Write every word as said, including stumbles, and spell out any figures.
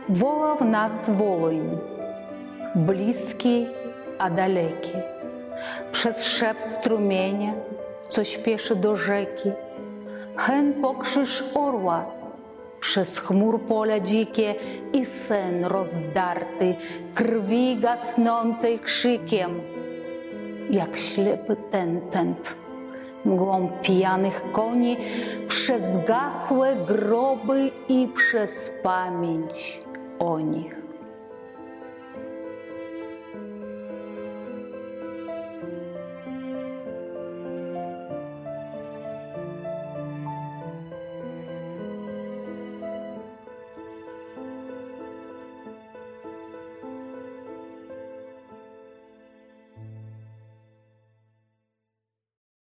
Woła w nas Wołyń, bliski, a daleki, przez szept strumienia, co śpieszy do rzeki, hen pokrzyż orła, przez chmur pola dzikie i sen rozdarty, krwi gasnącej krzykiem, jak ślepy tentent, mgłą pijanych koni, przez gasłe groby i przez pamięć o nich.